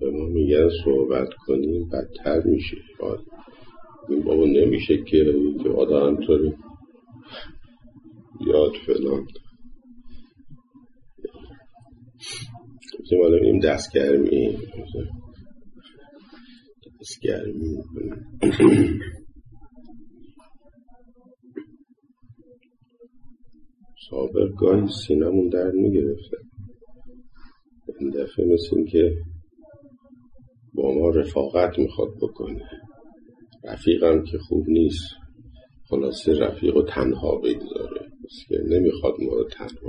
به ما میگن صحبت کنیم بدتر میشه. این بابا نمیشه که آدم طوری یاد فلان مثل ما نمیم دستگرمی صابر گاهی سینمون در میگرفته. این دفعه مثل این که با ما رفاقت میخواد بکنه. رفیقم که خوب نیست، خلاصه رفیق رو تنها بگذاره، مثل که نمیخواد ما رو تنها.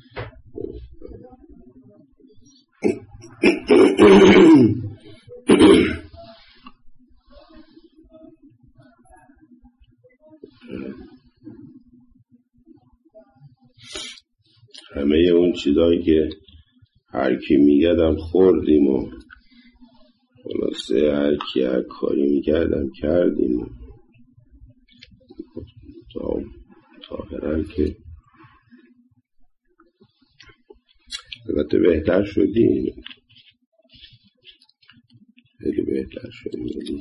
همه اون چیزایی که هر کی میگردم خوردیم و خلاصه هر کی هر کاری میگردم کردیم و ظاهرا که البته بهتر شدیم، خیلی بهتر شدیم.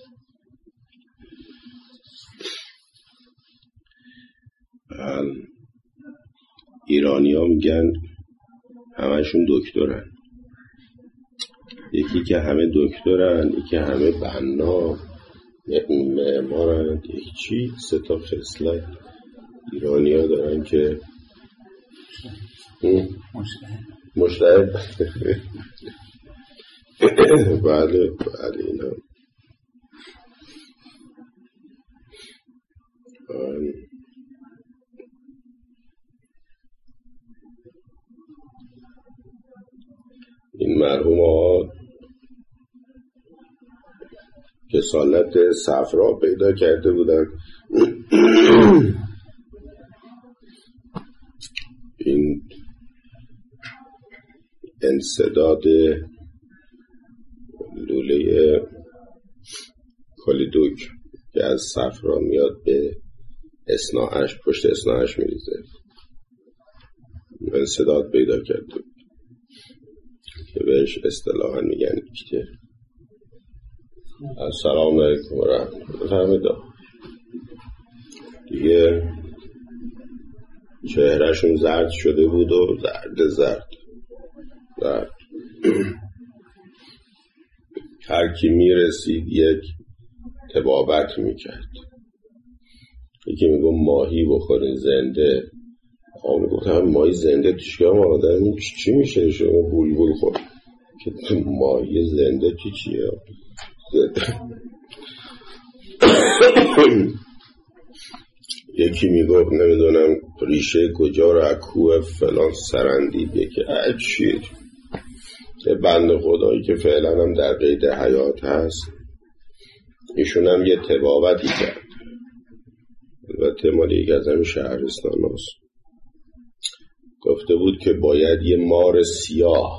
ایرانی ها میگن همشون دکترن، یکی که همه دکترن، یکی همه بنا معمارن، یکی چی 3 تا خصلت ایرانی ها دارن که مجتهد بله اینا این مرحوم ها کسالت صفرا پیدا کرده بودن. این انسداد لوله کلیدوک که از صفرا میاد به اثناعش، پشت اثناعش میریزه، انسداد پیدا کرده بود که بهش اصطلاحاً میگن ایکته. السلام علیکم و رحمت الله. دیگه چهرهشون زرد شده بود و زرد هر کی میرسید یک طبابت میکرد. یکی میگو ماهی بخورین زنده، آقا میگفتم ماهی زنده توشگاه ما آدم چی میشه؟ شما بولبول خورد که تو ماهی زنده چیه؟ یکی میگفت نمیدونم ریشه کجا رو اکوه فلان سرندید، یکی چیه؟ بند خدایی که فعلا هم در قید حیات هست، ایشون هم یه طبابتی کرد. البته مال یک از همین شهرستان هست. گفته بود که باید یه مار سیاه،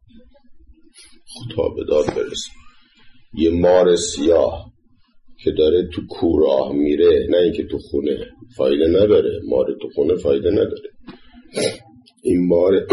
خدا به داد برسه، یه مار سیاه که داره تو کوراه میره، نه اینکه تو خونه، فایده نداره، مار تو خونه فایده نداره. این مار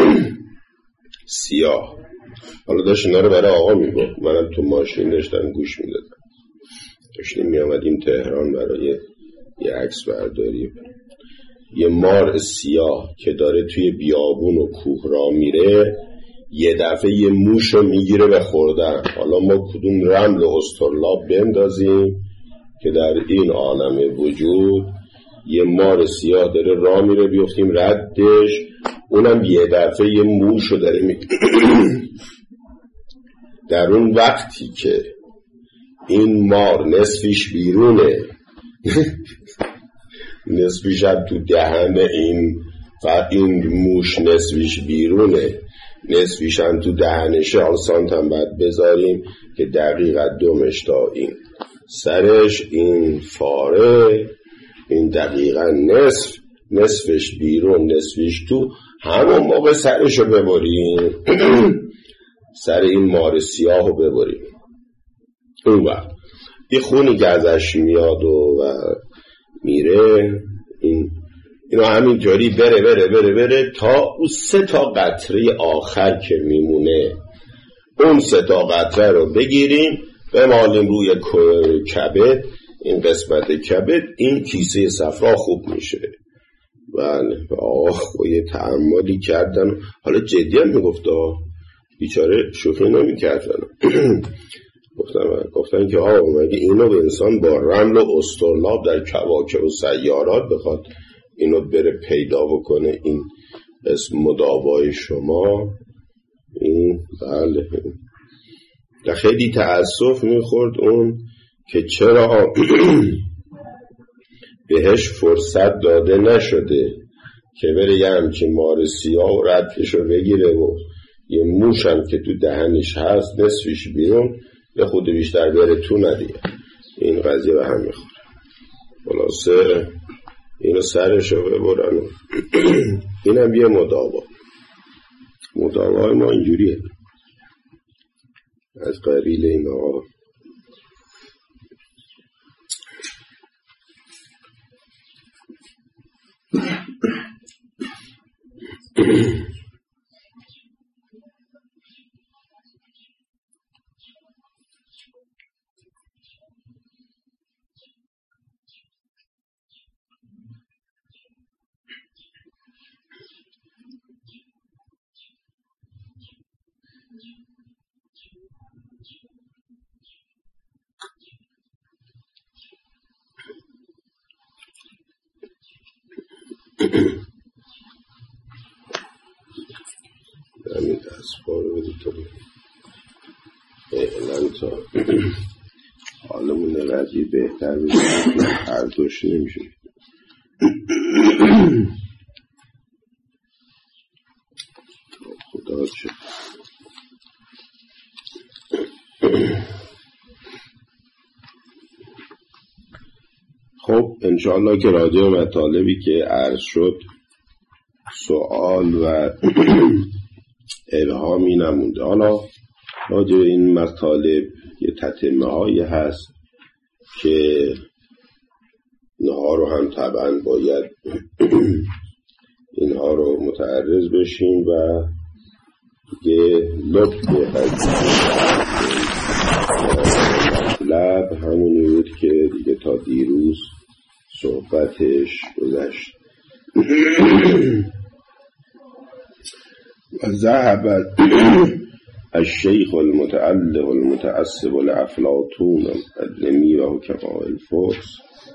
سیاه، حالا داشت اینا رو برای آقا میگفت، منم تو ماشین داشتم گوش میدادم، داشتیم میامدیم تهران برای یه عکس برداری. یه مار سیاه که داره توی بیابون و کوه را میره، یه دفعه یه موش رو میگیره به خوردن. حالا ما کدوم رمل و استرلاب بندازیم که در این عالم وجود یه مار سیاه داره راه میره بیفتیم ردش، اونم یه دفعه یه موش رو داره در اون وقتی که این مار نصفیش بیرونه نصفیش هم تو دهن این موش نصفیش بیرونه، نصفیش هم تو دهنشه. حالا سانت هم باید بذاریم که دقیقا دومش تا این سرش، این فاره، این دقیقا نصفش بیرون نصفیش تو. همون موقع سرشو ببریم سر این مار سیاه رو ببریم. اون وقت این خونی که ازش میاد و میره، اینا همینجوری بره تا اون 3 تا قطره آخر که میمونه اون 3 قطره رو بگیریم بمالیم روی کبد، این قسمت کبد، این کیسه صفرا خوب میشه. بله آقا یه تعملی کردن، حالا جدی هم میگفت بیچاره شوخی نمیکرد. گفتن که مگه اینو به انسان با رمل و استرلاب در کواکب و سیارات بخواد اینو بره پیدا بکنه، این اسم مداوای شما این؟ بله. خیلی تأسف میخورد اون که چرا بهش فرصت داده نشده که بره یه همچین مار سیاه و ردکشو بگیره و یه موشم که تو دهنش هست نصفش بیرون یه خود بیشتر بره تو ندیه. این قضیه به هم میخوره. خلاصه اینو سرشو ببرن. اینم یه مداوای ما اینجوریه از قبیل این آقا. همین دستپا رو بدید تو اعلان تا حالمون قضیه بهتر بشه. هر دوش نمیشه. خدا چه خب انشاءالله که راجع به مطالبی که عرض شد سوال و الهامی نمونده. حالا راجع به این مطالب یه تتمه هایی هست که اینها رو هم طبعا باید اینها رو متعرض بشیم و دیگه لطف مطلب همونی بود که دیگه تا دیروز صحبتش گذشت. و ذهب الشیخ المتعلق المتعصب لأفلاطون القدمی و حکماء الفرس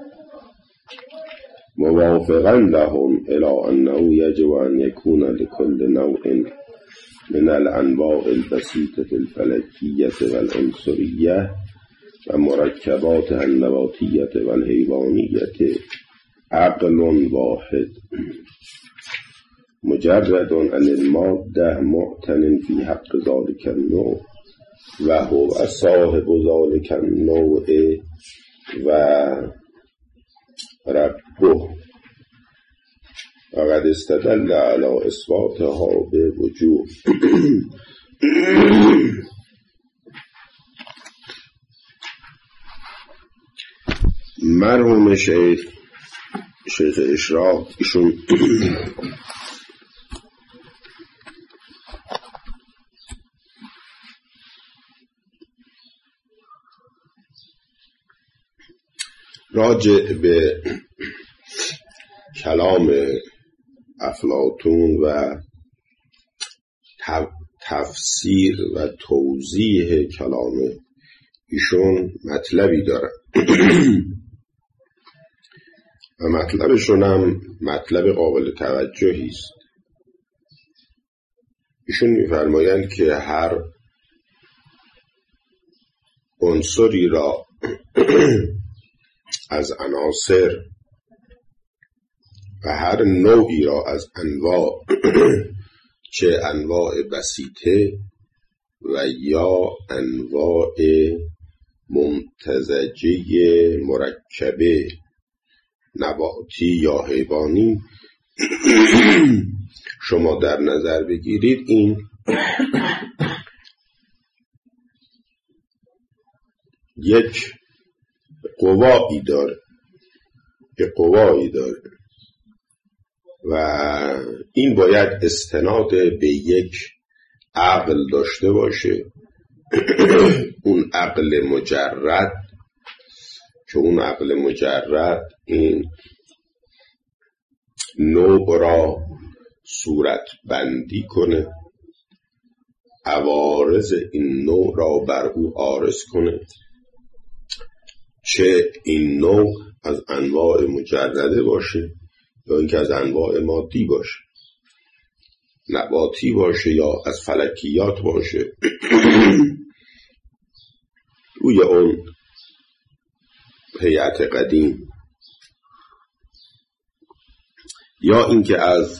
موافقا لهم الى انه يجب ان يكون لكل نوع من الانواع البسيطة الفلكية والعنصرية و مرکباتها النباتیة والحیوانیة عقل واحد مجرد عن الماده معتن في حق ذلك النوع و هو صاحب ذلك النوع و ربه و قد استدل على اثباتها به وجوه. مرحوم شیخ اشراق ایشون راجع به کلام افلاطون و تفسیر و توضیح کلام ایشون مطلبی دارن و مطلبشون هم مطلب قابل توجهی است. ایشون می‌فرمایند که هر عنصری را از عناصر و هر نوعی را از انواع چه انواع بسیطه و یا انواع ممتزجه مرکبه نباتی یا حیوانی شما در نظر بگیرید، این یک قوایی داره و این باید استناد به یک عقل داشته باشه اون عقل مجرد که اون عقل مجرد این نوع را صورت بندی کنه، عوارض این نوع را بر او عارض کنه، چه این نوع از انواع مجرده باشه یا اینکه از انواع مادی باشه، نباتی باشه یا از فلکیات باشه روی اون هیئت قدیم، یا اینکه از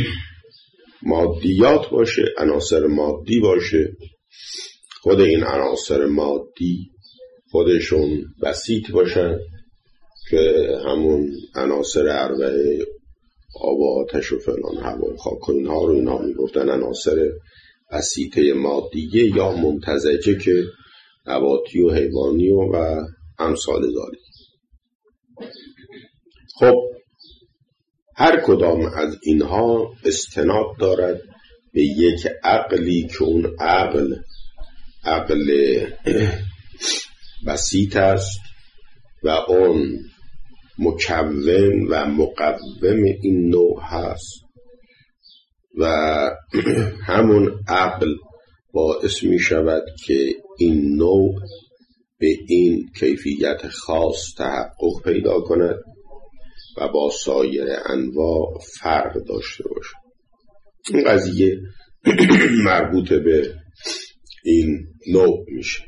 مادیات باشه، عناصر مادی باشه، خود این عناصر مادی خودشون بسیط باشن که همون عناصر اربعه آب و آتش و فلان هوا و خاک و اینها رو اینها میگفتن عناصر بسیطه مادیه یا ممتزجه که نباتی و حیوانی و امثال ذالک. خب هر کدام از اینها استناد دارد به یک عقلی که اون عقل بسیط است و اون مکون و مقوم این نوع هست و همون عقل باعث می شود که این نوع به این کیفیت خاص تحقق پیدا کند و با سایر انواع فرق داشته باشد. این قضیه مربوط به این نوع میشه.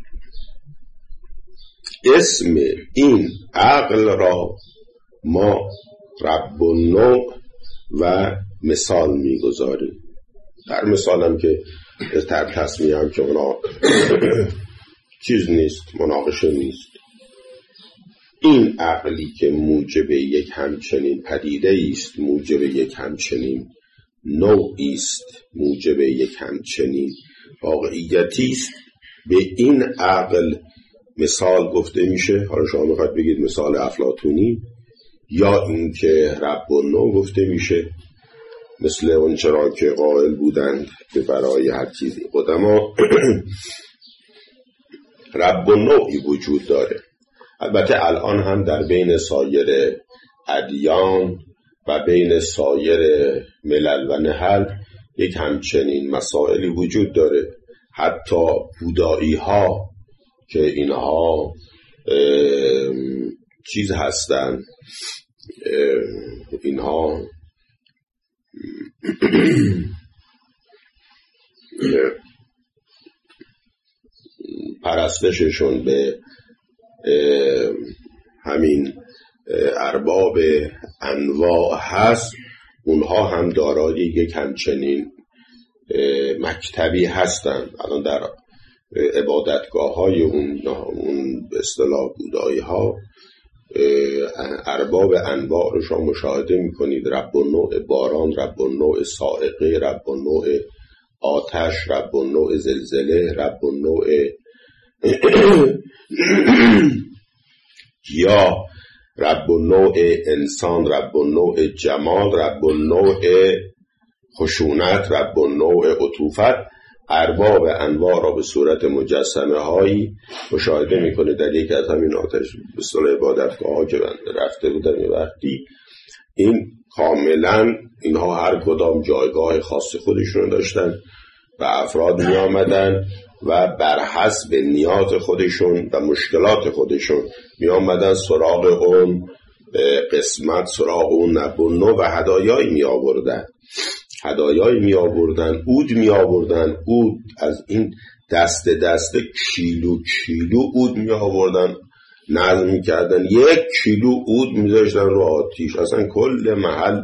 اسم این عقل را ما رب النوع و مثال میگذاریم. در مثال هم که در تصمیه هم که اونا چیز نیست، مناقشه نیست. این عقلی که موجب یک همچنین پدیده است، موجب یک همچنین نوعی است، موجب یک همچنین واقعیتی است، به این عقل مثال گفته میشه. حالا شما میخواید بگید مثال افلاطونی، یا این که رب النوع گفته میشه، مثل اون چرا که قائل بودند که برای هر چیزی قدما رب النوعی وجود داره. البته الان هم در بین سایر ادیان و بین سایر ملل و نهل یک همچنین مسائلی وجود داره. حتی بودایی ها که اینها چیز هستن، اینها پرستششون به همین ارباب انواع هست، اونها هم دارای یک همچنین مکتبی هستند. الان در عبادتگاه های اون به اصطلاح بودایی ها ارباب انواع رو شما مشاهده میکنید. رب النوع باران، رب النوع صاعقه، رب النوع آتش، رب النوع زلزله، رب النوع یا رب النوع انسان، رب النوع جمال، رب النوع خشونت، رب النوع عطوفت. ارباب انواع را به صورت مجسمه هایی مشاهده میکنه در یک از همین آتش به اصطلاح عبادتگاه ها که رفته بودن یه وقتی. این کاملا اینها هر کدام جایگاه خاص خودشون داشتن و افراد می آمدن و بر حسب نیات خودشون و مشکلات خودشون می آمدن سراغ اون قسمت، سراغ اون نبونو و هدایایی می آوردن. هدایایی می آوردن، عود می آوردن، عود از این دسته کیلو عود می آوردن، نظم می کردن، 1 کیلو عود می داشتن رو آتیش، اصلا کل محل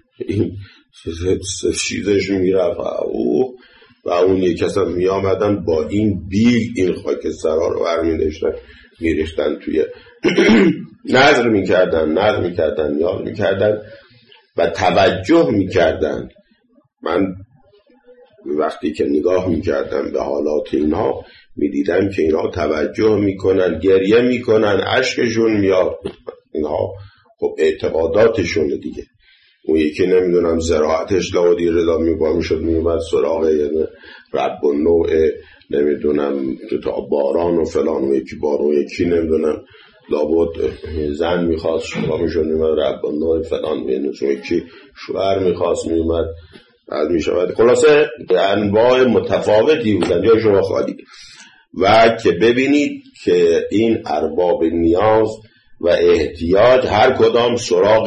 چیزش می رفت و اون یک اصلا می آمدن با این بیل این خاکسترها رو برمی داشتن می ریختن توی نظر می کردن، یاد می کردن و توجه می کردن. من وقتی که نگاه میکردم به حالات اینها میدیدم که اینها توجه میکنن، گریه میکنن، اشکشون میاد. اینها خب اعتقاداتشونه دیگه. اون یکی نمیدونم زراعتش لودی رضا میشد میومد سراغ رب و نوع نمیدونم تا باران و فلان و یکی باران و یکی نمیدونم لابد زن میخواست شما میشون میمد رب و نوع فلان مینوز و یکی شوهر میخواست میمد بعد میشود. خلاصه انواع متفاوتی بودن یا شما خالی و که ببینید که این ارباب نیاز و احتیاج هر کدام سراغ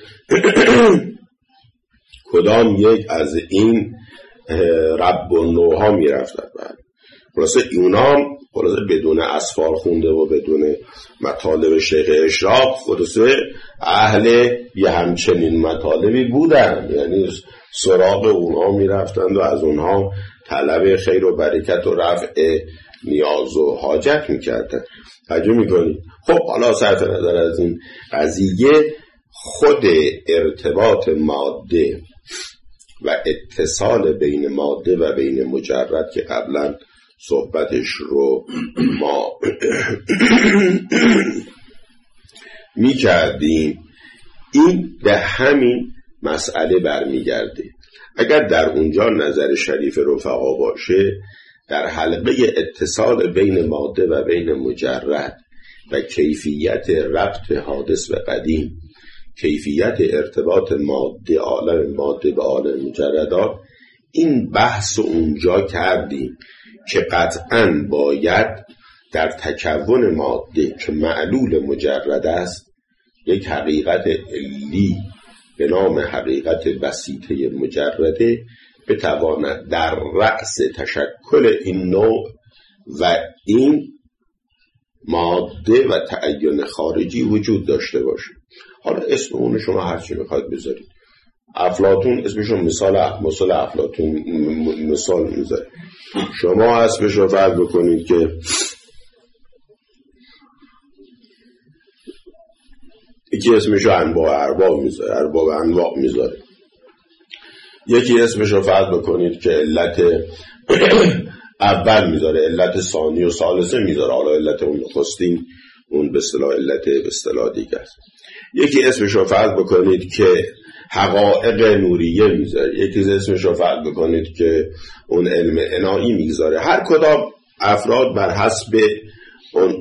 کدام یک از این رب و نوها می رفتن. خلاصه اونام خلاصه بدون اسفار خونده و بدون مطالب شیخ اشراق خلاصه اهل یه همچنین مطالبی بودن، یعنی سراغ اونها می رفتن و از اونها طلب خیر و برکت و رفع نیاز و حاجت می کردن. توجه می کنید؟ خب حالا صرف نظر از این قضیه، خود ارتباط ماده و اتصال بین ماده و بین مجرد که قبلا صحبتش رو ما می کردیم، این به همین مسئله برمیگرده. اگر در اونجا نظر شریف رفقا باشه، در حلقه اتصال بین ماده و بین مجرد و کیفیت ربط حادث و قدیم، کیفیت ارتباط ماده عالم ماده به عالم مجردات، این بحث اونجا کردیم که قطعاً باید در تکون ماده که معلول مجرد است یک حقیقت علی به نام حقیقت بسیطه مجرده بتواند در رأس تشکل این نوع و این ماده و تعین خارجی وجود داشته باشه. حالا اسم اون شما هرچی میخواید بذارید. افلاطون اسمشون مثال افلاطون مثال میذاره. شما اسمش رو فرض بکنید که یکی اسمش رو انواع ارباب میذاره، ارباب انواع میذاره. یکی اسمش رو فرض بکنید که علت اول میذاره، علت ثانی و ثالثه میذاره. حالا علت اون نخستین اون به اصطلاح علت به اصطلاح دیگه است. یکی اسمش رو فرض بکنید که حقائق نوریه میذاره. یکی اسمش رو فرض بکنید که اون علم عنایی میذاره. هر کدام افراد بر حسب اون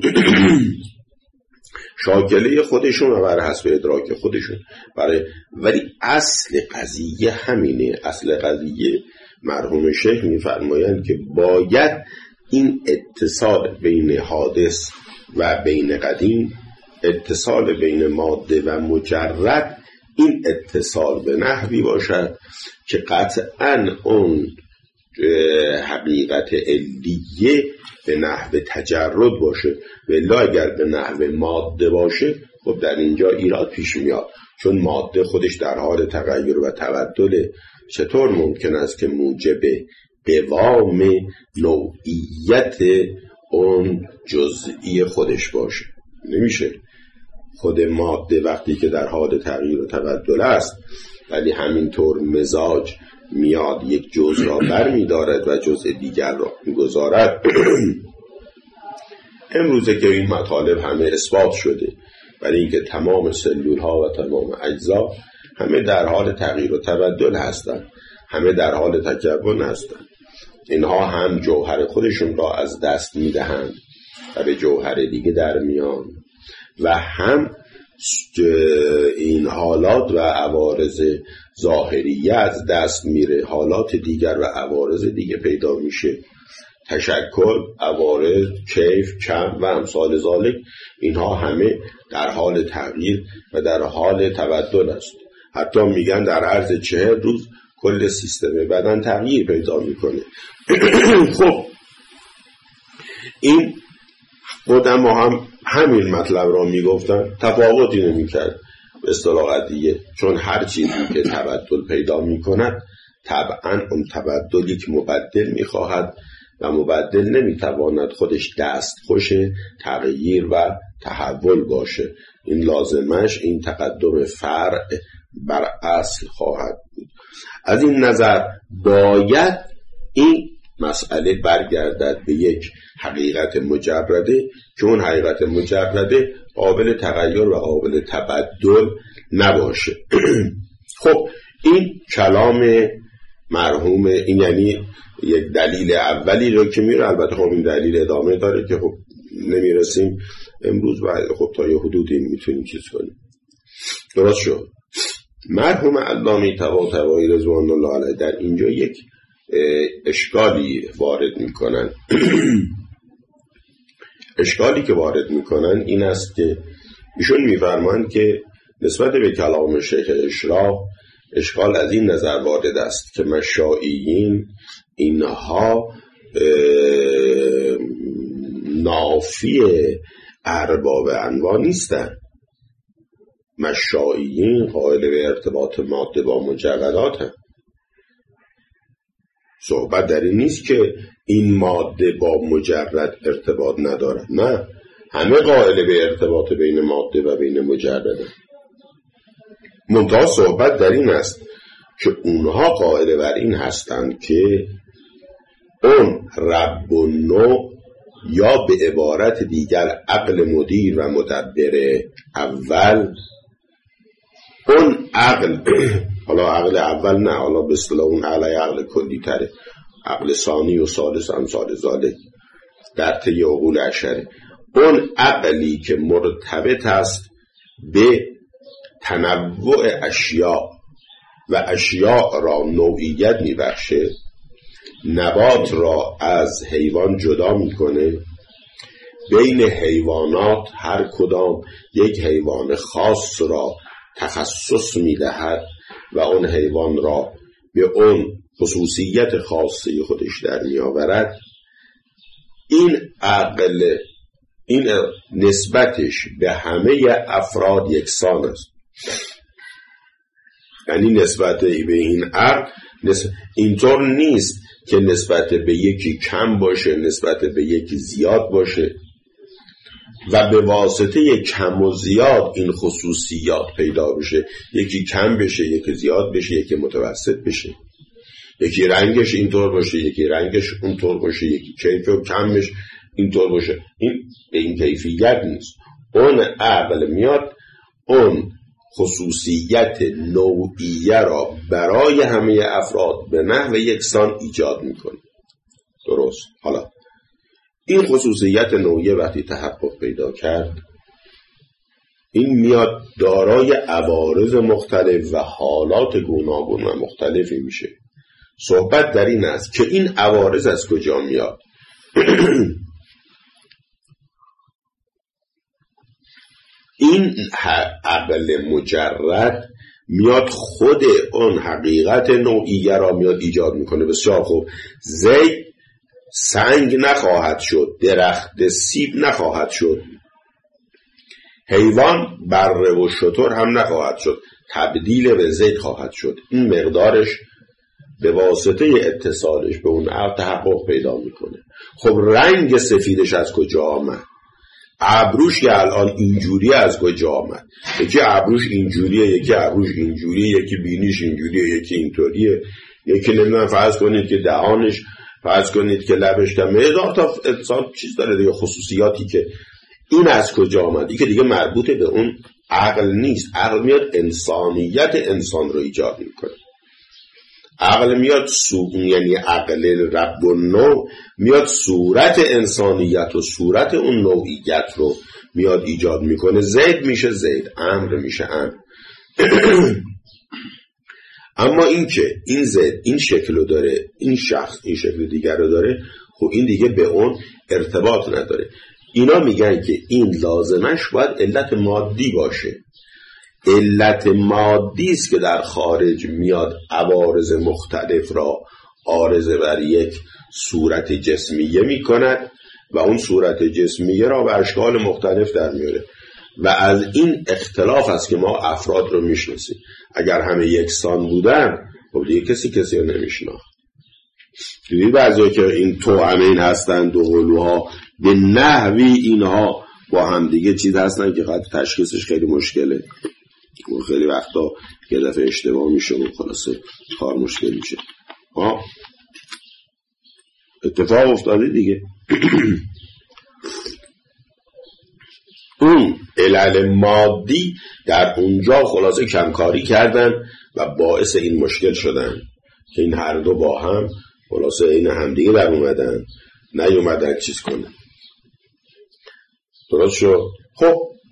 شاکله خودشون و بر حسب ادراک خودشون ولی اصل قضیه همینه. اصل قضیه مرحوم شیخ میفرمایند که باید این اتصال بین حادث و بین قدیم، اتصال بین ماده و مجرد، این اتصال به نحوی باشد که قطعاً اون حقیقت علیه به نحو تجرد باشه. ولی اگر به نحو ماده باشه خب در اینجا ایراد پیش میاد، چون ماده خودش در حال تغییر و تبدل. چطور ممکن است که موجب قوام نوعیت اون جزئی خودش باشه؟ نمیشه. خود ماده وقتی که در حال تغییر و تبدل است ولی همینطور مزاج میاد یک جزء را بر می‌دارد و جزء دیگر را می‌گذارد. امروزه که این مطالب همه اثبات شده، برای اینکه تمام سلول ها و تمام اجزا همه در حال تغییر و تبدل هستند، همه در حال تکون هستند. اینها هم جوهر خودشون را از دست میدهند و به جوهر دیگه در میان و هم این حالات و عوارض ظاهریه از دست میره، حالات دیگر و عوارض دیگه پیدا میشه. تشکل، عوارض، کیف، کم و امثال ذالک، اینها همه در حال تغییر و در حال تبدل است. حتی میگن در عرض 40 روز کل سیستم بدن تغییر پیدا میکنه. خب این قدما هم همین مطلب را میگفتن، تفاوتی نمیکرد به اصطلاح قضیه، چون هر چیزی که تبدل پیدا میکند طبعا اون تبدل یک مبدل میخواهد و مبدل نمیتواند خودش دستخوش تغییر و تحول باشه. این لازمش این تقدم فرع بر اصل خواهد بود. از این نظر باید این مسئله برگردد به یک حقیقت مجرده که اون حقیقت مجرده قابل تغییر و قابل تبدل نباشه. خب این کلام مرحوم، این یعنی یک دلیل اولی رو که میره، البته خب این دلیل ادامه داره که خب نمیرسیم امروز و خب تا یه حدودی میتونیم چیز کنیم. درست شد. مرحوم علامه طباطبایی رضوان الله علیه در اینجا یک اشکالی وارد میکنن. اشکالی که وارد میکنن این است که ایشون میفرمایند که نسبت به کلام شیخ اشراق اشکال از این نظر وارد است که مشایعین اینها نافی ارباب انواع نیستن. مشایعین قائل به ارتباط ماده با مجردات هم. صحبت در این نیست که این ماده با مجرد ارتباط ندارد، نه، همه قائل به ارتباط بین ماده و بین مجرد هم. منتها صحبت در این است که اونها قائل بر این هستند که اون رب و نوع یا به عبارت دیگر عقل مدیر و مدبر اول، اون عقل حالا عقل اول نه، حالا به اصطلاح اون عقل کلی تره، عقل ثانی و ثالث امثال ذالک در طی عقول اشره، اون عقلی که مرتبط است به تنوع اشیاء و اشیاء را نوعیت میبخشه، نبات را از حیوان جدا میکنه، بین حیوانات هر کدام یک حیوان خاص را تخصص میدهد و اون حیوان را به اون خصوصیت خاصی خودش در میآورد. این عقل، این نسبتش به همه افراد یکسان است. یعنی نسبت به این عقل اینطور نیست که نسبت به یکی کم باشه، نسبت به یکی زیاد باشه و به واسطه کم و زیاد این خصوصیات پیدا بشه، یکی کم بشه، یکی زیاد بشه، یکی متوسط بشه، یکی رنگش اینطور باشه، یکی رنگش اونطور باشه، یکی کیف و کمش اینطور باشه. این به این کیفیت نیست. اون عقل میاد اون خصوصیت نوعیه را برای همه افراد به نحو یکسان ایجاد میکنه. درست. حالا این خصوصیت نوعیه وقتی تحقق پیدا کرد، این میاد دارای عوارض مختلف و حالات گوناگون و مختلفی میشه. صحبت در این است که این عوارض از کجا میاد. این عقل مجرد میاد خود اون حقیقت نوعیه را میاد ایجاد میکنه. بسیار خوب. زید سنگ نخواهد شد، درخت سیب نخواهد شد، حیوان بره و شتر هم نخواهد شد، تبدیل به زید خواهد شد. این مقدارش به واسطه اتصالش به اون عقل تحقق پیدا میکنه. خب رنگ سفیدش از کجا آمد؟ ابروش که الان اینجوری از کجا آمد؟ یکی ابروش اینجوریه، یکی ابروش اینجوریه، یکی بینیش اینجوریه، یکی اینطوریه، یکی نمیدونم فرض کنید که دهانش، فرض کنید که لبش، تا هزار تا انسان چیز داره دیگه، خصوصیاتی که این از کجا آمد؟ این که دیگه مربوط به اون عقل نیست. عقل میاد انسانیت انسان رو ایجاد میکنه. عقل میاد یعنی عقل رب و نوع میاد صورت انسانیت و صورت اون نوعیت رو میاد ایجاد میکنه. زید میشه زید، امر میشه امر. اما این که این زید این شکل رو داره، این شخص این شکل دیگر رو داره، خب این دیگه به اون ارتباط نداره. اینا میگن که این لازمش باید علت مادی باشه. علت مادی است که در خارج میاد عوارض مختلف را عارضه بر یک صورت جسمیه میکند و اون صورت جسمیه را به اشکال مختلف در میاره و از این اختلاف است که ما افراد رو میشناسیم. اگر همه یکسان بودن خب دیگه کسی رو نمیشناخت. دیگه بعضی که این توأمین هستند و قلوها به نحوی اینها با هم دیگه چیز هستن که خط تشخیصش خیلی مشکله و خیلی وقتا یه دفعه اشتباه میشه و خلاصه کار مشکل میشه. اتفاق افتاده دیگه. اون علل مادی در اونجا خلاصه کمکاری کردن و باعث این مشکل شدن که این هر دو با هم خلاصه این همدیگه در اومدن، نیومدن چیز کنن. درست شد؟ خب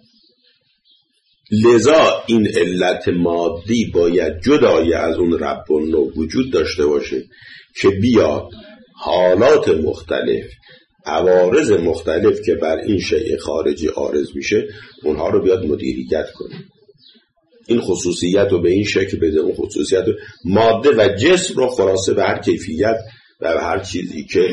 لذا این علت مادی باید جدای از اون رب و نو وجود داشته باشه که بیاد حالات مختلف، عوارض مختلف که بر این شیء خارجی عارض میشه اونها رو بیاد مدیریت کنه. این خصوصیت رو به این شکل بده، اون خصوصیت رو، ماده و جسم رو خلاصه به هر کیفیت و به هر چیزی که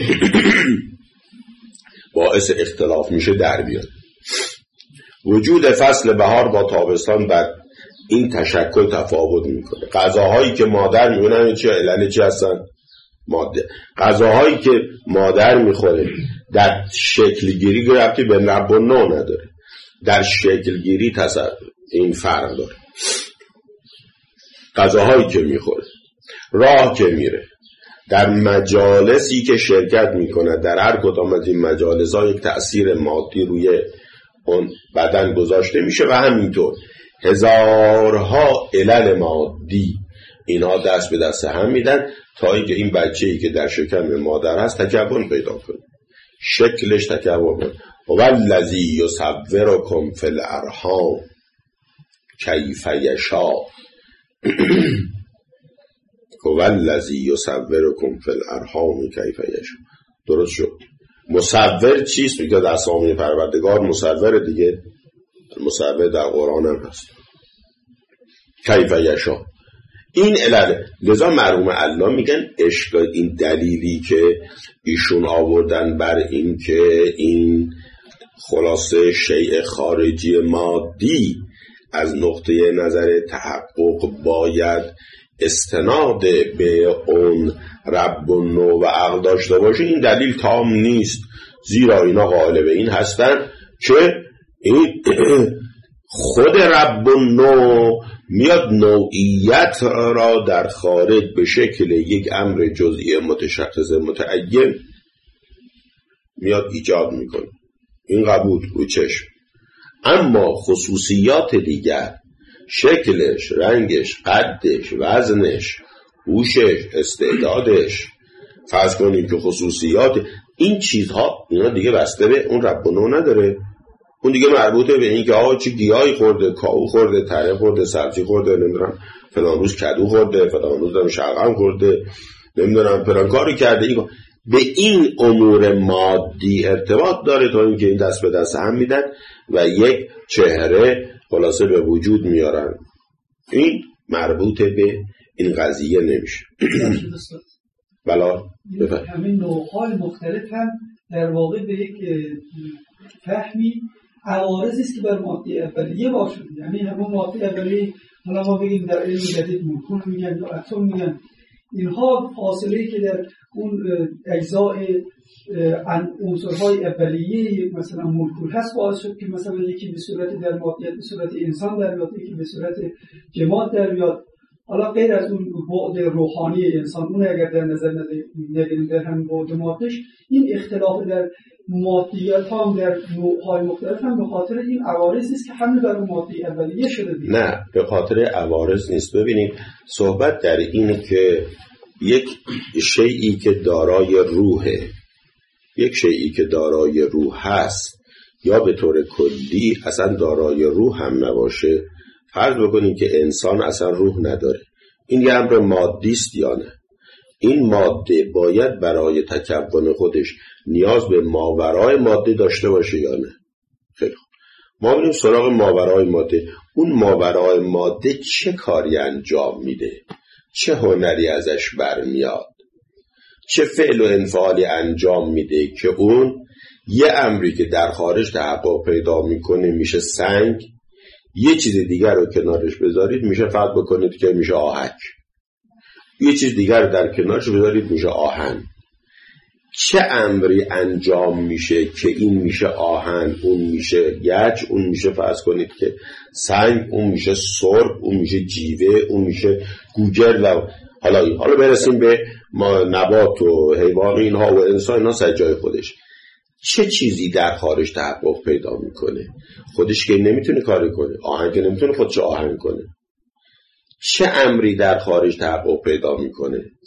باعث اختلاف میشه در بیاد. وجود فصل بهار با تابستان بر این تشکل تفاوت میکنه. غذاهایی که مادر میبینن چی علل چی هستن؟ ماده. غذاهایی که مادر میخوره در شکل گیری ربطی به رب و نو نداره، در شکل گیری این فرق داره. غذاهایی که میخوره، راه که میره، در مجالسی که شرکت میکنه، در هر کدام از این مجالس ها یک تأثیر مادی روی اون بدن گذاشته میشه و همینطور هزارها علل مادی اینا دست به دست هم میدن تا اینکه این بچه‌ای که در شکم مادر هست تکون پیدا کنه، شکلش تکون کنه. والذی یصورکم فی الارحام کیف یشاء. والذی یصورکم فی الارحام کیف یشاء. درست شد. مصور چیست؟ میگه در اسامی پروردگار مصور دیگه، مصور در قرآن هم هست. کیف یشاء. این علل. لذا مرحوم الله میگن عشق، این دلیلی که ایشون آوردن بر این که این خلاصه شیء خارجی مادی از نقطه نظر تحقق باید استناد به اون رب و نو و عقل داشته باشه، این دلیل تام نیست، زیرا اینا قائل به این هستن که این خود رب و نو میاد نوعیت را در خارج به شکل یک امر جزئی متشخص متعین میاد ایجاد میکنه. این قبول رو چشم. اما خصوصیات دیگر، شکلش، رنگش، قدش، وزنش، هوشش، استعدادش، فرض کنیم که خصوصیات این چیزها اینا دیگه بسته به اون رب و نو نداره. اون دیگه مربوطه به این که آقا چی گیاهی خورده، کاهو خورده، تره خورده، سبزی خورده، نمیدونم فلان روز کدو خورده، فلان روز شلغم خورده، نمیدونم فلان کاری کرده. به این امور مادی ارتباط داره تا اینکه این دست به دست هم میدن و یک چهره خلاصه به وجود میارن. این مربوط به این قضیه نمیشه. بلا همین نوع‌های مختلف هم در واقع به یک فهمی عوارضی است که بر ماده اولیه باشه. یعنی همون ماده اولیه، حالا ما بگیم در علم جدید مولکول میگن یا اتم میگن، اینها فاصله‌ای که در اون اجزاء عنصرهای اولیه مثلا مولکول هست باعث شد که مثلا یکی به صورت در مادیت به صورت انسان در بیاد، یکی به صورت جماد در بیاد. حالا غیر از اون بعد روحانی انسان، اون اگر در نظر نگیریم در همین بعد مادیش، این اختلاف در مادیات هم در نوع‌های مختلف هم به خاطر این عوارض است که حمل بر ماده اولیه شده دیگه. نه، به خاطر عوارض نیست. ببینید صحبت در اینه که یک شیئی که دارای روحه، یک شیئی که دارای روح هست یا به طور کلی اصلا دارای روح هم نباشه، فرض بکنیم که انسان اصلا روح نداره، این یه امر مادی است یا نه؟ این ماده باید برای تکون خودش نیاز به ماورای ماده داشته باشه یا نه؟ خیلی خوب، ما بریم سراغ ماورای ماده. اون ماورای ماده چه کاری انجام میده؟ چه هنری ازش برمیاد؟ چه فعل و انفعالی انجام میده که اون یه امری که در خارج تحقق پیدا میکنه میشه سنگ، یه چیز دیگر رو کنارش بذارید میشه، فرض بکنید که میشه آهک، یه چیز دیگر رو در کنارش بذارید میشه آهن. چه امری انجام میشه که این میشه آهن، اون میشه گچ، اون میشه فرض کنید که سنگ، اون میشه سرب، اون میشه جیوه، اون میشه گوگل و حالا برسیم به ما نبات و حیوان اینها و انسان، اینا سر جای خودش. چه چیزی در خارج تحقق پیدا میکنه؟ خودش که نمیتونه کاری کنه، آهن که نمیتونه خودش آهن کنه. چه امری در خارج تحقق پیدا میکنه؟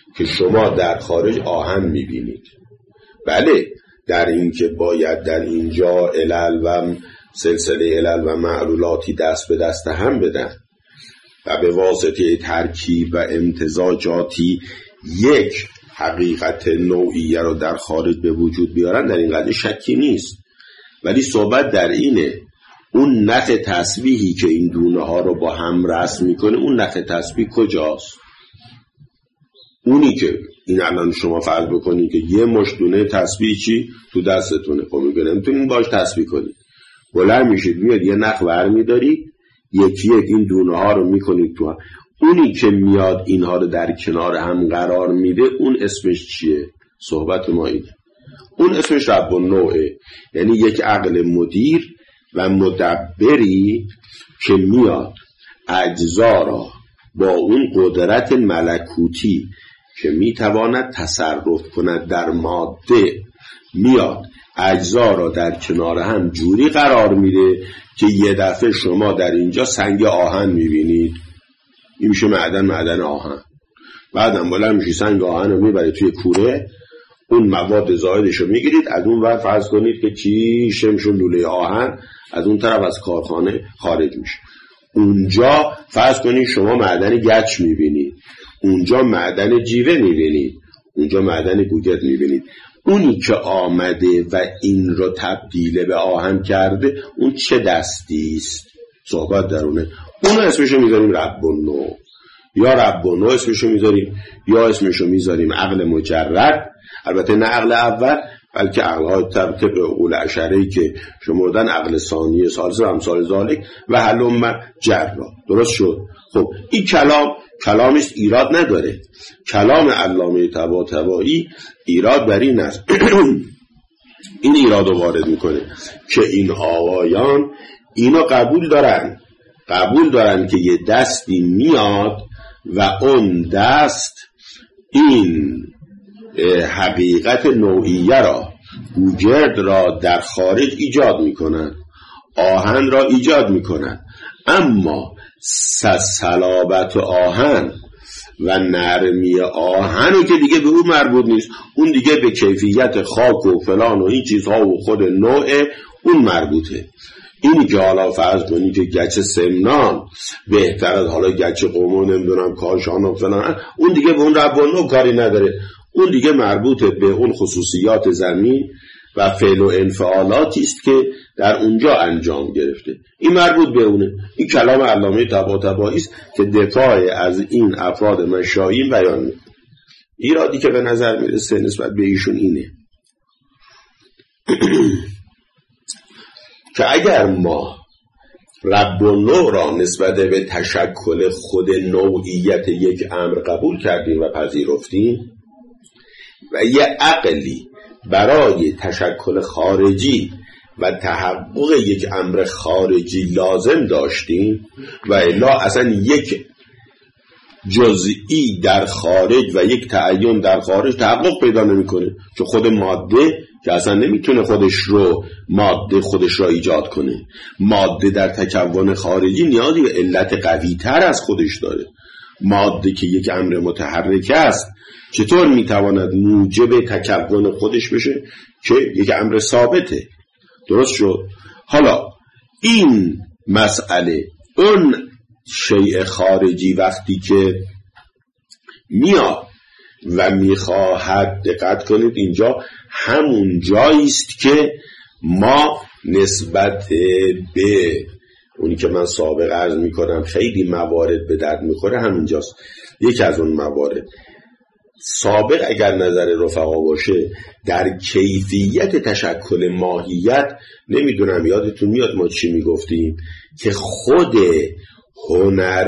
که شما در خارج آهن میبینید. بله، در این که باید در اینجا علل و سلسله علل و معلولاتی دست به دست هم بدن و به واسطه ترکیب و امتزاجاتی یک حقیقت نوعیه رو در خارج به وجود بیارن، در این قضیه شکی نیست. ولی صحبت در اینه اون نخ تسبیحی که این دونه ها رو با هم رسم میکنه، اون نخ تسبیح کجاست؟ اونی که این الان شما فرض بکنید که یه مشت دونه تسبیح چی تو دستتونه، خب میگه نمیتونین باش تسبیح کنید، بلند میشید میاد یه نخ برمیدارید یکی یک این دونه ها رو میکنید تو هم. اونی که میاد اینها رو در کنار هم قرار میده اون اسمش چیه؟ صحبت ما اینه، اون اسمش رب النوعه. یعنی یک عقل مدیر و مدبری که میاد اجزا را با اون قدرت ملکوتی که میتواند تصرف کند در ماده، میاد اجزا را در کنار هم جوری قرار میده که یه دفعه شما در اینجا سنگ آهن میبینید، این میشه معدن آهن. بعدم بالا میشه سنگ آهن رو میبرید توی کوره، اون مواد زائدش رو میگیرید، از اون ور فرض کنید که چی شمشون لوله آهن از اون طرف از کارخانه خارج میشه. اونجا فرض کنید شما معدن گچ میبینید، اونجا معدن جیوه میبینید، اونجا معدن گوگرد میبینید. اونی که آمده و این رو تبدیل به آهن کرده اون چه دستیست؟ صحبت درونه. اون اسمشو میذاریم رب النوع، یا رب النوع اسمشو میذاریم، یا اسمشو میذاریم عقل مجرد. البته نه عقل اول، بلکه عقل‌های طبق عقول اشعری که شمردن عقل ثانی، ثالث و امثال ذالک و هلم جرا. درست شد؟ خب این کلامیست، ایراد نداره. کلام علامه طباطبایی ایراد بر این است این ایراد رو وارد میکنه که این آقایان اینو قبول دارن که یه دستی میاد و اون دست این حقیقت نوعیه را، گوگرد را در خارج ایجاد میکنن، آهن را ایجاد میکنن. اما صلابت آهن و نرمی آهن که دیگه به اون مربوط نیست، اون دیگه به کیفیت خاک و فلان و این چیزها و خود نوع اون مربوطه. اینی که حالا فرض کنی که گچ سمنان بهتر از حالا گچ قم نمیدونم کاشان و فلان، اون دیگه به اون رب النوع کاری نداره، اون دیگه مربوطه به اون خصوصیات زمین و فعل و انفعالاتی است که در اونجا انجام گرفته. این مربوط به اونه. این کلام علامه طباطبایی است که دفاع از این افراد مشایین بیان میکنه. ایرادی که به نظر میرسه نسبت به ایشون اینه که اگر ما رب النوع را نسبت به تشکل خود نوعیت یک امر قبول کردیم و پذیرفتیم و یه عقلی برای تشکل خارجی و تحقق یک امر خارجی لازم داشتیم و الا اصلا یک جزئی در خارج و یک تعین در خارج تحقق پیدا نمیکنه، چون خود ماده که اصلا نمیتونه خودش را ایجاد کنه. ماده در تکون خارجی نیازی به علت قوی تر از خودش داره. ماده که یک امر متحرک است چطور میتواند موجب تکون خودش بشه که یک امر ثابته؟ درست شد؟ حالا این مسئله، اون شیء خارجی وقتی که میاد و میخواهد، دقت کنید اینجا همون جاییست که ما نسبت به اونی که من سابق عرض میکنم خیلی موارد به درد میخوره، همینجاست. یکی از اون موارد سابق اگر نظر رفقا باشه در کیفیت تشکل ماهیت، نمیدونم یادتون میاد ما چی میگفتیم که خود هنر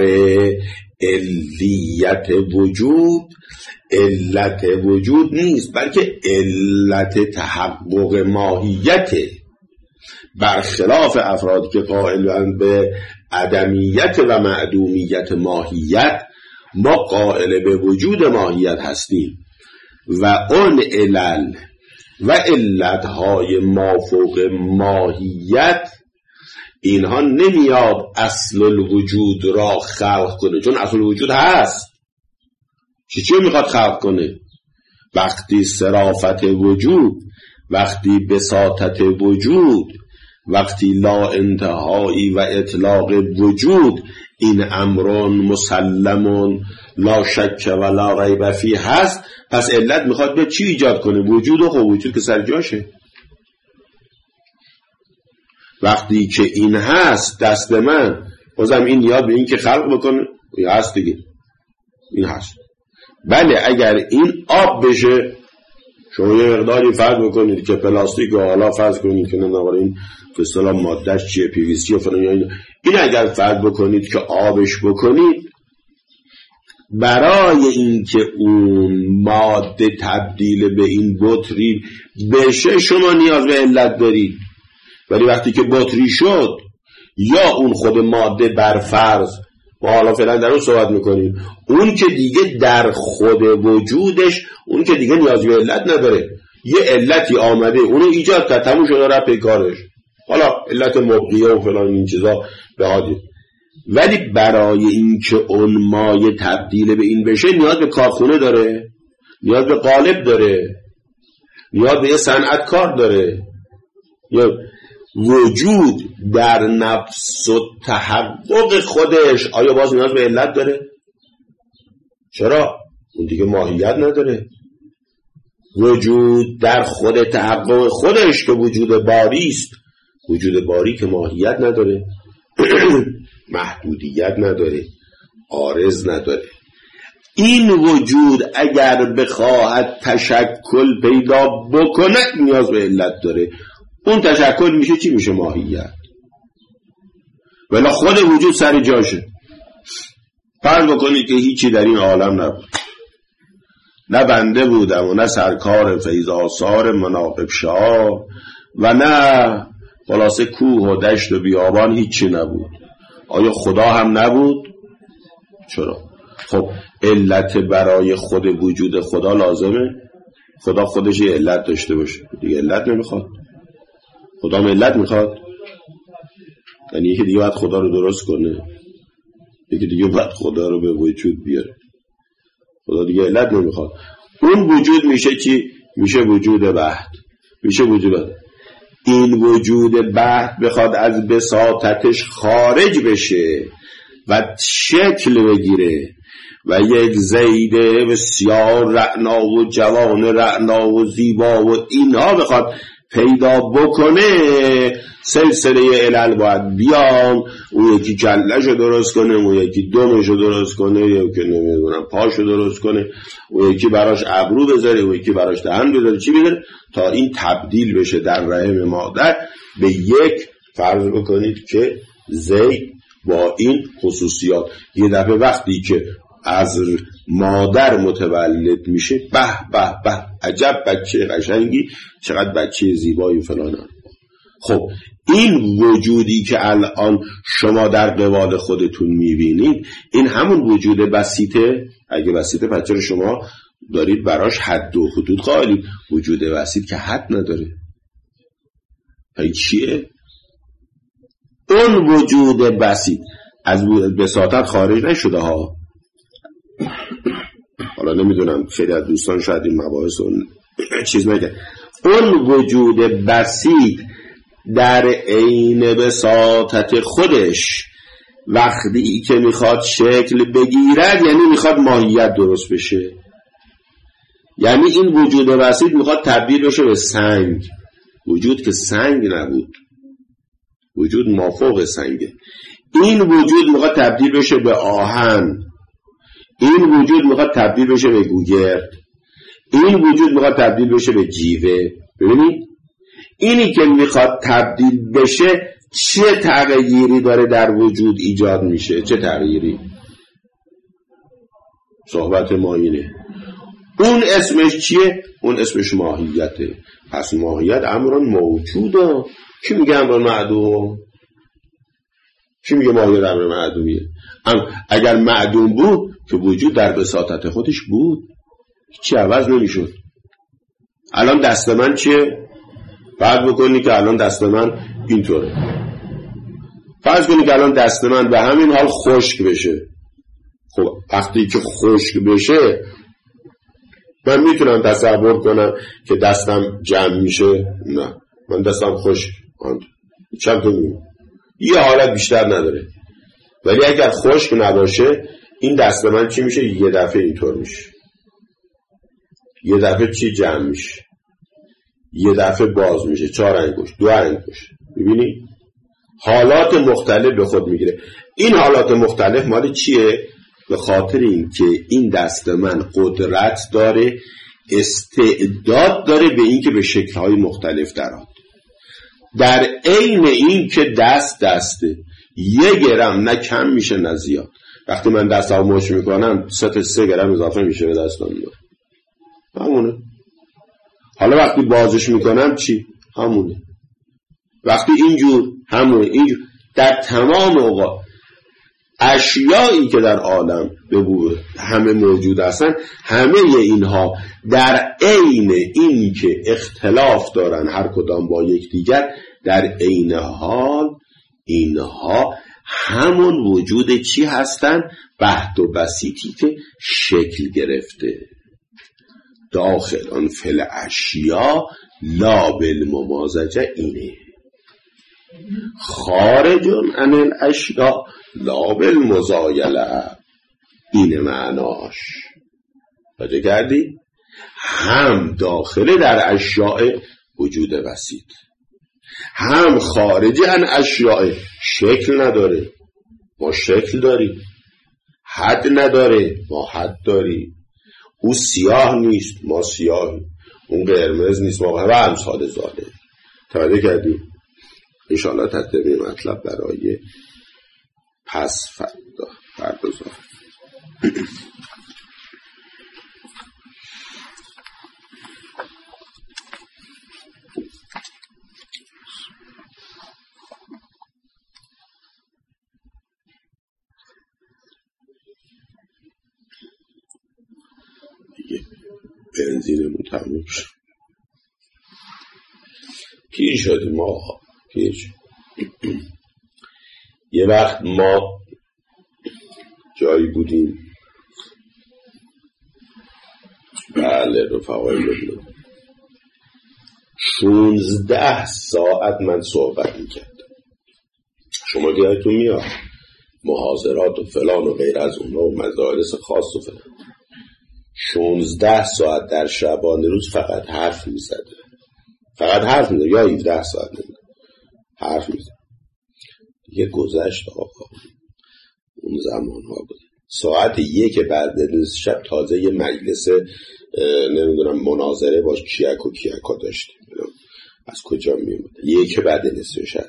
علیت وجود علت وجود نیست، بلکه علت تحقق ماهیته. برخلاف افرادی که قائلند به عدمیت و معدومیت ماهیت، ما قائل به وجود ماهیت هستیم و اون علل و علتهای مافوق ماهیت اینها نمیاد اصل الوجود را خلق کنه، چون اصل الوجود هست. چی میخواد خلق کنه؟ وقتی صرافت وجود، وقتی بساطت وجود، وقتی لا انتهایی و اطلاق وجود، این امرون مسلمون لا شک و لا ریب فیه هست، پس علت میخواد به چی ایجاد کنه؟ وجود. و خب وجود که سر جاشه. وقتی که این هست دست من، بازم این نیاز به این که خلق بکنه این هست دیگه، این هست. بله اگر این آب بشه، شما یه مقداری فرض بکنید که پلاستیک و حالا فرض کنید که نمیدونم این به اصطلاح مادهش چیه، پی وی سی و فلان، این اگر فرض بکنید که آبش بکنید، برای اینکه اون ماده تبدیل به این بطری بشه شما نیاز به علت دارید. ولی وقتی که بطری شد، یا اون خود ماده بر فرض، ما حالا فعلا در اون صحبت میکنیم، اون که دیگه در خود وجودش، اون که دیگه نیاز به علت نداره، یه علتی آمده اونو ایجاد کرد، تموم شده رفت به کارش، حالا علت مبقیه و فلان این چیزا به حاجه. ولی برای اینکه اون مایه تبدیل به این بشه نیاز به کارخونه داره، نیاز به قالب داره، نیاز به یه صنعتکار داره. یا وجود در نفس و تحقق خودش آیا باز نیاز به علت داره؟ چرا؟ اون دیگه ماهیت نداره. وجود در خود تحقق خودش که وجود باری است، وجود باری که ماهیت نداره، محدودیت نداره، عارض نداره. این وجود اگر بخواهد تشکل پیدا بکنه نیاز به علت داره. اون تشکل میشه چی؟ میشه ماهیت. ولی خود وجود سر جاشه. فرض بکنید که هیچی در این عالم نبود، نه بنده بودم و نه سرکار فیض آثار مناقب شاه و نه خلاصه کوه و دشت و بیابان، هیچی نبود. آیا خدا هم نبود؟ چرا؟ خب علت برای خود وجود خدا لازمه. خدا خودش یه علت داشته باشه، دیگه علت نمیخواد. خدا هم علت میخواد؟ یعنی یکی دیگه باید خدا رو درست کنه، یکی دیگه باید خدا رو به وجود بیاره. خدا دیگه علت نمیخواد. اون وجود میشه چی؟ میشه وجود وحد. میشه وجود وحد. این وجود وحد بخواد از بساطتش خارج بشه و شکل بگیره و یک زیده بسیار رعنا و جوان رعنا و زیبا و اینها بخواد پیدا بکنه، سلسله علل باید بیان. اون یکی کله‌شو درست کنه، اون یکی دمشو درست کنه، یکی نمیدونم پاشو درست کنه، اون یکی براش ابرو بذاره، اون یکی براش دهن بذاره، چی بذاره، تا این تبدیل بشه در رحم مادر به یک، فرض بکنید که زید با این خصوصیات. یه دفعه وقتی که از مادر متولد میشه، به به به عجب بچه قشنگی، چقدر بچه زیبایی فلان. خب این وجودی که الان شما در قبال خودتون میبینید، این همون وجود بسیطه. اگه بسیطه بچه شما دارید براش حد و حدود قائلید. وجود بسیط که حد نداره. این چیه؟ اون وجود بسیط از بساطت خارج نشده ها. حالا نمیدونم خیلی از دوستان شاید این مباحث اون چیز نگه. اون وجود بسیط در عین بساطت خودش وقتی که میخواد شکل بگیرد، یعنی میخواد ماهیت درست بشه. یعنی این وجود بسیط میخواد تبدیل بشه به سنگ. وجود که سنگ نبود، وجود مافوق سنگه. این وجود میخواد تبدیل بشه به آهن، این وجود میخواد تبدیل بشه به گوگرد، این وجود میخواد تبدیل بشه به جیوه. ببینید اینی که میخواد تبدیل بشه چه تغییری داره در وجود ایجاد میشه؟ چه تغییری؟ صحبت ما اینه. اون اسمش چیه؟ اون اسمش ماهیته. پس ماهیت امران موجوده. کی میگه امران معدوم؟ کی میگه ماهیت امران معدومیه؟ اگر معدوم بود که وجود در بساطت خودش بود، چی عوض نمیشد. الان دست من چیه؟ فرض بکنی که الان دست من اینطوره. فرض کنی که الان دست من به همین حال خشک بشه. خب وقتی که خشک بشه من میتونم تصور کنم که دستم جمع میشه؟ نه، من دستم خشک چند تا میمونه، یه حالت بیشتر نداره. ولی اگر خشک نباشه این دست من چی میشه؟ یه دفعه اینطور میشه، یه دفعه چی جمع میشه، یه دفعه باز میشه، 4 انگشت، 2 انگشت. میبینی؟ حالات مختلف به خود میگیره. این حالات مختلف مال چیه؟ به خاطر این که این دست من قدرت داره، استعداد داره به این که به شکل‌های مختلف درآد. در عین این که دسته 1 گرم نه کم میشه نه زیاد. وقتی من دستمو مچ میکنم 3 گرم اضافه میشه به دستم، همونه. حالا وقتی بازش میکنم چی؟ همونه. وقتی اینجور همونه. اینجور در تمام اوقات اشیایی که در عالم همه موجود هستن، همه اینها در عین این که اختلاف دارن هر کدام با یکدیگر، در عین حال اینها همون وجود چی هستن؟ بحت و بسیطی که شکل گرفته. داخل آن فل اشیا لا بالممازجه، اینه. خارجون عن الاشیا لا بالمزایله، اینه معناش. بده کردی؟ هم داخل در اشیاء وجود بسیط، هم خارجی عن اشیاء شکل نداره، ما شکل داریم. حد نداره، ما حد داریم. او سیاه نیست، ما سیاهیم. اون قرمز نیست، ما همه امثال ذالک. توجه کردیم؟ انشاءالله تطبیق مطلب برای پس فردا بنزینمون تموم شد. پیر شدیم آقا، پیر شد. یه وقت ما جایی بودیم، بله رفقای بودیم، 16 ساعت من صحبت میکردم. شما دیگرتون میاد محاضرات و فلان و غیر از اونها و مدارس خاص و فلان. 16 ساعت در شبانه روز فقط حرف میزده، فقط حرف میزده، یا 17 ساعت نمیده حرف میزده. دیگه گذشت آقا، اون زمان ها بود. ساعت 1 بعد از شب تازه یه مجلس نمیدونم مناظره باش کیک و کیکا داشتیم، از کجا میمونه 1 بعد نصف شب.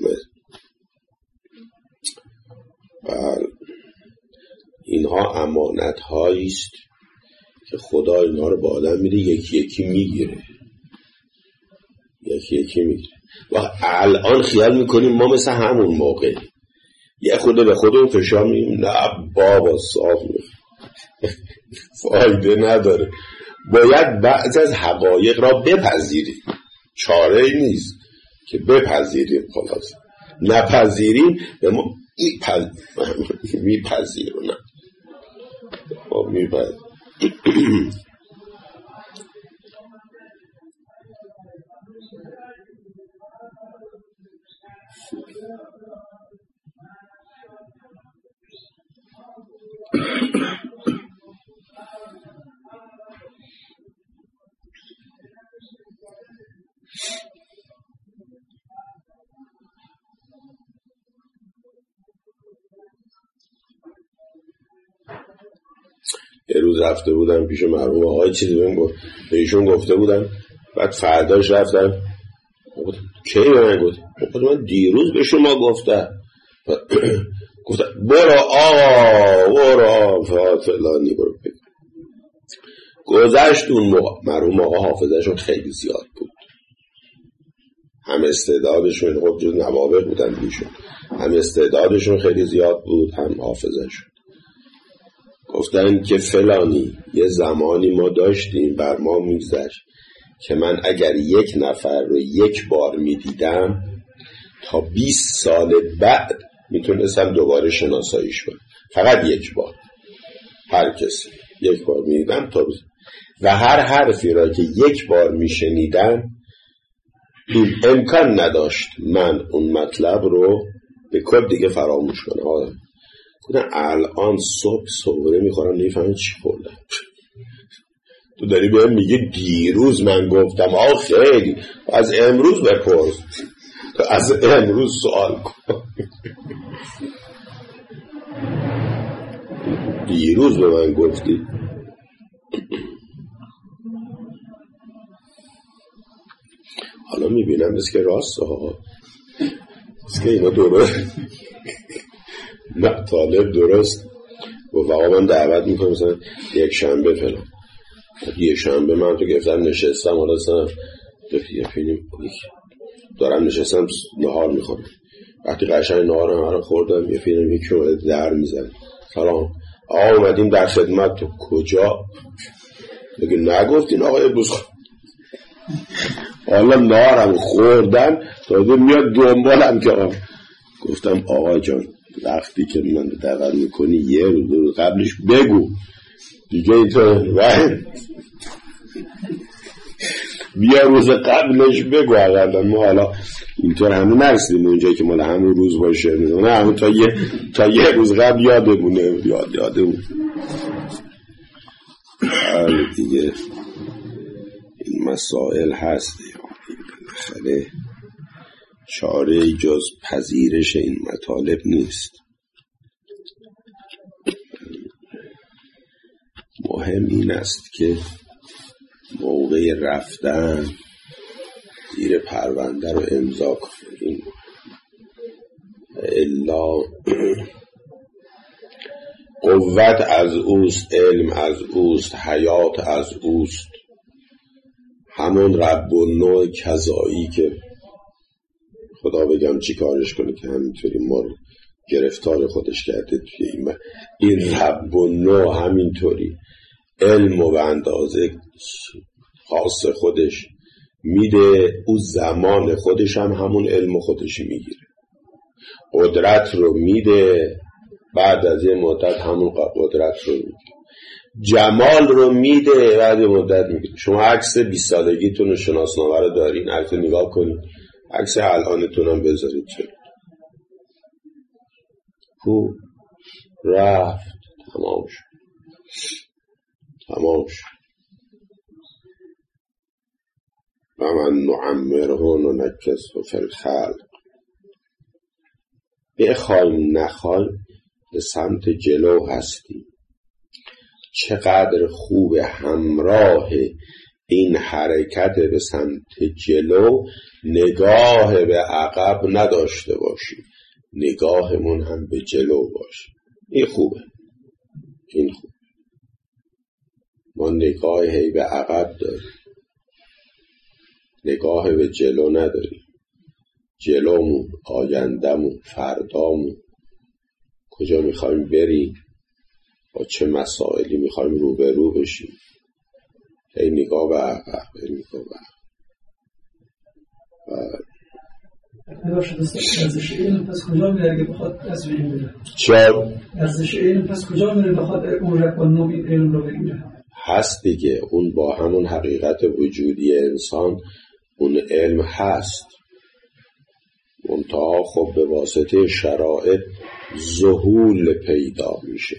اینها امانت هاییست که خدا اینا رو با آدم میده، یکی یکی میگیره، یکی یکی میگیره. و الان خیال میکنیم ما مثل همون موقع یه خود به خودمون فشار میدیم، نه بابا صاف فایده نداره. باید بعض از حقایق را بپذیریم، چاره ای نیست که بپذیریم. خلاص نپذیریم به ما میپذیرونم میپذیرونم. یه روز رفته بودم پیش مرحوم آقای چیزی به ایشون گفته بودم، بعد فرداش رفتم کی به من گفت من دیروز به شما گفتم برو آقا برو فلانی برو بگو. گذشت اون موقع مرحوم آقا حافظه‌شون خیلی زیاد بود، هم استعدادشون خب جز نوابغ بودن بیشون، هم استعدادشون خیلی زیاد بود هم حافظه‌شون. گفتن که فلانی یه زمانی ما داشتیم بر ما میگذشت که من اگر 1 نفر رو 1 بار میدیدم تا 20 سال بعد میتونستم دوباره شناساییش کنم. فقط 1 بار، هر کسی 1 بار میدیدم تا و هر حرفی را که یک بار میشنیدم این امکان نداشت من اون مطلب رو به کل دیگه فراموش کنم. گفتم الان صبح صبحونه میخورم نمیفهمم چی خوردم. تو داری بهم میگه دیروز من گفتم خیلی از امروز بپرس، تو از امروز سوال کن. دیروز به من گفتی. حالا میبینم بس که راست بس که اینا درست مطالب درست. و واقعا من دعوت میکنم مثلا یک شنبه فلان، یک شنبه من تو گفتم نشستم حالا مثلا یه فیلم دارم نشستم نهار میخورم، وقتی قشنگ نهارم رو خوردم یه فیلم یکی رو در میزن سلام اومدیم در خدمت. تو کجا؟ بگی نگفتین آقای بوسخ. حالا نهارم خوردم تازه میاد دنبالم که گفتم آقا جان وقتی که من دعوت میکنی یه روز قبلش بگو دیگه، اینطور بیا روز قبلش بگو. اقلا ما حالا اینطور همون نرسیدیم اونجایی که مال همون روز باشه، نه همون تا یه روز قبل یادمونه یادمونه دیگه. این مسائل هست بالاخره، چاره جز پذیرش این مطالب نیست. مهم این است که موقع رفتن زیر پرونده رو امضا کنیم، الا قوت از اوست، علم از اوست، حیات از اوست. همون رب و نوع کذایی که خدا بگم چی کارش کنه که همینطوری ما رو گرفتار خودش کرده توی این رب و نوع همینطوری علم و اندازه خاص خودش میده، او زمان خودش هم همون علم خودش میگیره، قدرت رو میده، بعد از یه مدت همون قدرت رو میگیره، جمال رو میده، بعد یه مدت میگیره. شما عکس 20 سالگیتون رو شناسنامه رو دارین، عکس نگاه کنید، عکس الانتون هم بذارید چه کو رفت، تمام شد. و من نعمره ننکسه فی الخلق. بخوایم نخوایم به سمت جلو هستیم. چقدر خوب همراه این حرکت به سمت جلو نگاه به عقب نداشته باشیم، نگاهمون هم به جلو باشه. این خوبه. ما نگاهی به عقب داریم، نگاه به جلو نداریم. جلومون، آیندمون، فردامون، کجا میخوایم بریم، با چه مسائلی میخوایم روبرو بشیم. این نگاه به عقب، ارزش علم پس کجا میره اگه بخواد از این بره؟ چرا؟ ارزش علم پس کجا میره بخواد اون رکن نوعی علم رو بگیره؟ هست دیگه، اون با همون حقیقت وجودی انسان اون علم هست، منتها خب به واسطه شرایط ظهور پیدا میشه،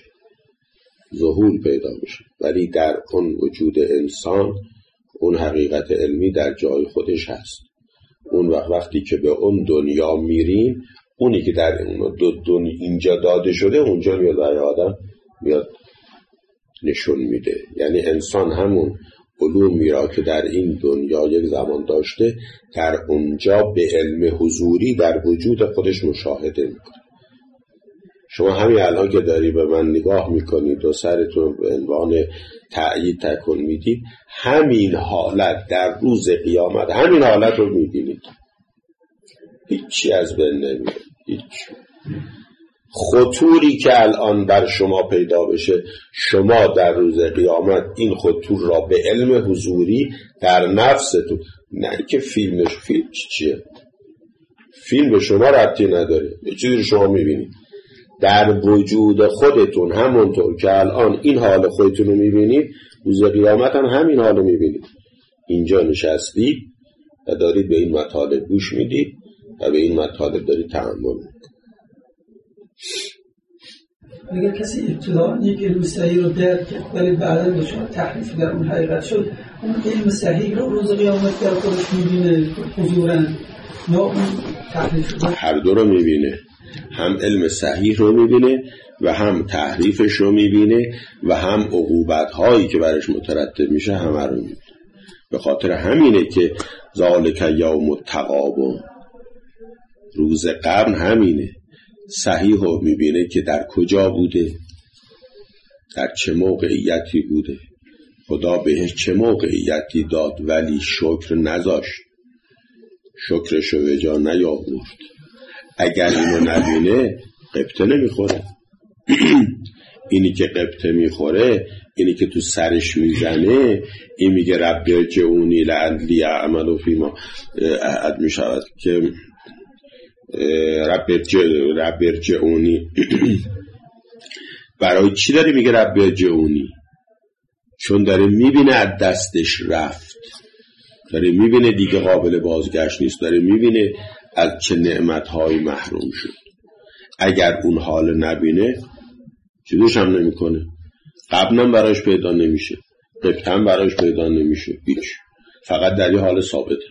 ولی در اون وجود انسان اون حقیقت علمی در جای خودش هست. اون وقتی که به اون دنیا میریم، اونی که در اون اینجا داده شده اونجا میاد برای آدم میاد نشون میده. یعنی انسان همون علومی را که در این دنیا یک زمان داشته در اونجا به علم حضوری در وجود خودش مشاهده میکنه. شما همین الان که داری به من نگاه میکنید و سرتون به عنوان تأیید تکون میدید، همین حالت در روز قیامت همین حالت رو میبینید، هیچی از بین نمیره. هیچ خطوری که الان بر شما پیدا بشه، شما در روز قیامت این خطور را به علم حضوری در نفستون، نه که فیلم چیه، فیلم به شما ربطی نداره، یه چیزی رو شما میبینید. در وجود خودتون همونطور که الان این حال خودتون رو میبینید، روز قیامت هم همین حال رو میبینید. اینجا نشستید و دارید به این مطالب گوش میدید و به این مطالب دارید تأمل میکنید. اگر کسی ابتداء یک علم صحیح رو درک کرد ولی بعدا دچار تحریف در اون حقیقت شد، اون علم صحیح رو روز قیامت در خودش میبینه حضوراً یا اون تحریف رو؟ هر دو رو میبینه، هم علم صحیح رو میبینه و هم تحریفش رو میبینه و هم عقوبت هایی که برش مترتب میشه همه رو میبینه. به خاطر همینه که ذالک یوم التغابن، روز قبل همینه. صحیح رو میبینه که در کجا بوده، در چه موقعیتی بوده، خدا بهش چه موقعیتی داد ولی شکر نذاشت، شکرشو به جا نیاورد. اگر اینو نبینه قبطه نمیخوره. اینی که قبطه میخوره، اینی که تو سرش میزنه، این میگه رب ارجعونی لعلی اعمل فیما احد میشود که رب ارجعونی. برای چی داره میگه رب ارجعونی؟ چون داره میبینه از دستش رفت، داره میبینه دیگه قابل بازگشت نیست، داره میبینه از چه نعمتهای محروم شد. اگر اون حال نبینه چیزوش هم نمیکنه، قبلم براش پیدا نمیشه، قبطم براش پیدا نمیشه، هیچ، فقط در یه حال ثابته.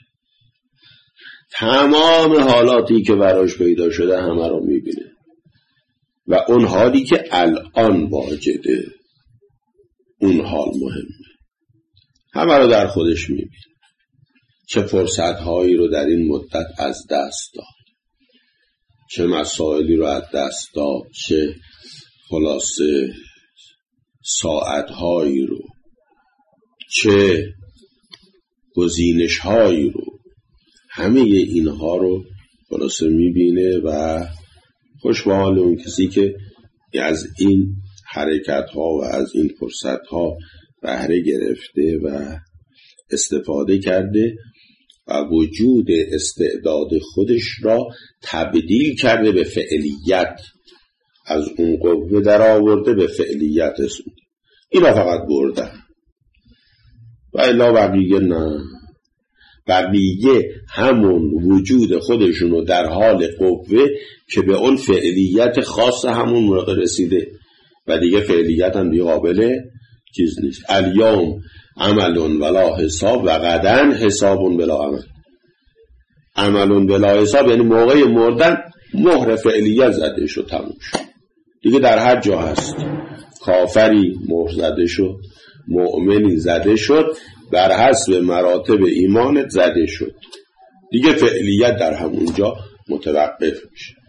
تمام حالاتی که براش پیدا شده همه رو میبینه و اون حالی که الان واجده، اون حال مهمه، همه رو در خودش میبینه. چه فرصتهایی رو در این مدت از دست داد، چه مسائلی رو از دست داد، چه خلاصه ساعتهایی رو، چه گزینشهایی رو، همه اینها رو خلاصه میبینه و خوش به حال اون کسی که از این حرکت ها و از این فرصت ها بهره گرفته و استفاده کرده و وجود استعداد خودش را تبدیل کرده به فعلیت، از اون قوه در آورده به فعلیت رسونده. اینا فقط بردن و الا بقیه نه، بقیه همون وجود خودشونو در حال قوه که به اون فعلیت خاص همون موقع رسیده و دیگه فعلیت هم دیگه قابل چیز نیست. الیوم عمل ولا حساب و غدن حساب بلا عمل. عمل بلا حساب یعنی موقع مردن مهر فعلیت زده شد، تموم شد دیگه. در هر جا هست، کافری مهر زده شد، مؤمنی زده شد، بر حسب مراتب ایمانت زده شد دیگه، فعلیت در همونجا متوقف میشه.